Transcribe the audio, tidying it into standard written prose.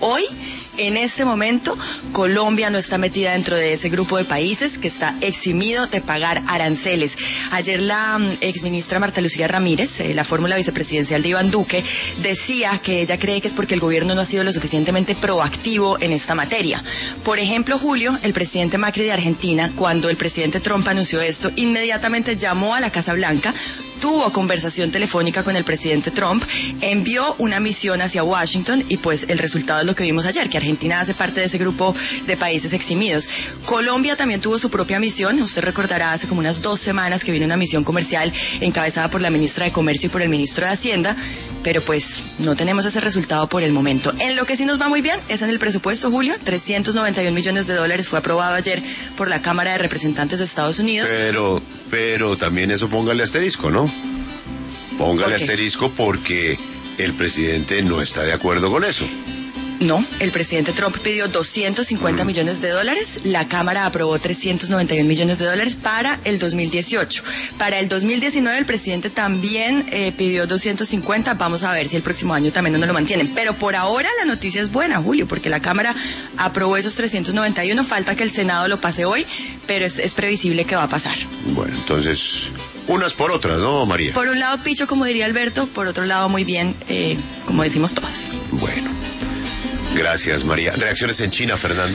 hoy, en este momento, Colombia no está metida dentro de ese grupo de países que está eximido de pagar aranceles. Ayer la exministra Marta Lucía Ramírez, la fórmula vicepresidencial de Iván Duque, decía que ella cree que es porque el gobierno no ha sido lo suficientemente proactivo en esta materia. Por ejemplo, Julio, el presidente Macri de Argentina, cuando el presidente Trump anunció esto, inmediatamente llamó a la Casa Blanca, tuvo conversación telefónica con el presidente Trump, envió una misión hacia Washington y pues el resultado es lo que vimos ayer, que Argentina hace parte de ese grupo de países eximidos. Colombia también tuvo su propia misión, usted recordará hace como unas 2 semanas que vino una misión comercial encabezada por la ministra de Comercio y por el ministro de Hacienda, pero pues no tenemos ese resultado por el momento. En lo que sí nos va muy bien es en el presupuesto, Julio, $391 millones fue aprobado ayer por la Cámara de Representantes de Estados Unidos. Pero también eso póngale asterisco, ¿no? Póngale asterisco porque el presidente no está de acuerdo con eso. No, el presidente Trump pidió $250 millones, la Cámara aprobó $391 millones para el 2018. Para el 2019 el presidente también pidió 250, vamos a ver si el próximo año también no lo mantienen. Pero por ahora la noticia es buena, Julio, porque la Cámara aprobó esos 391, falta que el Senado lo pase hoy, pero es previsible que va a pasar. Bueno, entonces, unas por otras, ¿no, María? Por un lado picho, como diría Alberto, por otro lado muy bien, como decimos todas. Bueno. Gracias, María. Reacciones en China, Fernando.